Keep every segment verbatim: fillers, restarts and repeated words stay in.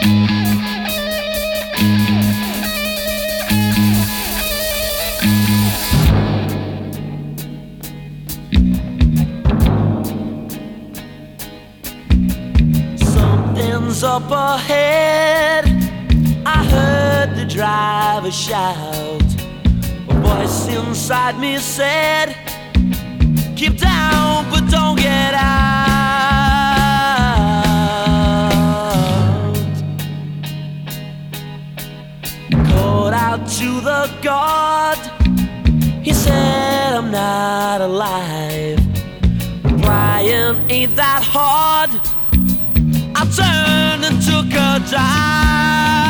Something's up ahead, I heard the driver shout. A voice inside me said, keep down but don't get out. Called out to the guard, he said I'm not alive. Replying ain't that hard, I turned and took a dive.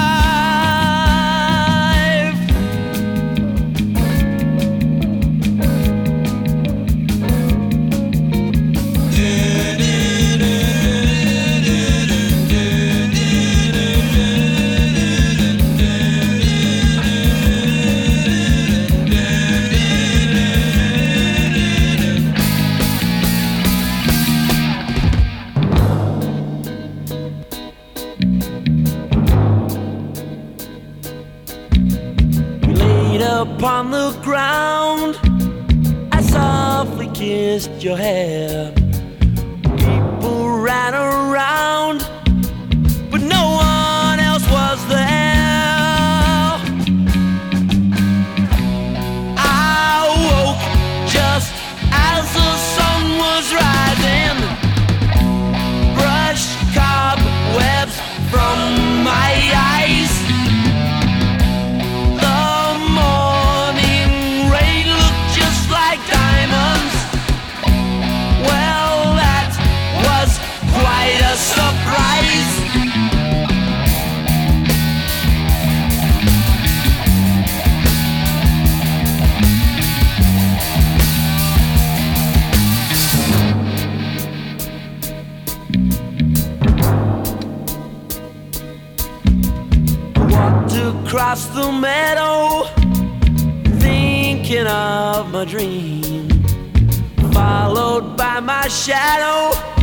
Upon the ground, I softly kissed your hair. People ran around, but no one else was there. I woke just as the sun was rising, brushed cobwebs from my eyes. Surprise! Walked across the meadow, thinking of my dream, followed by my shadow.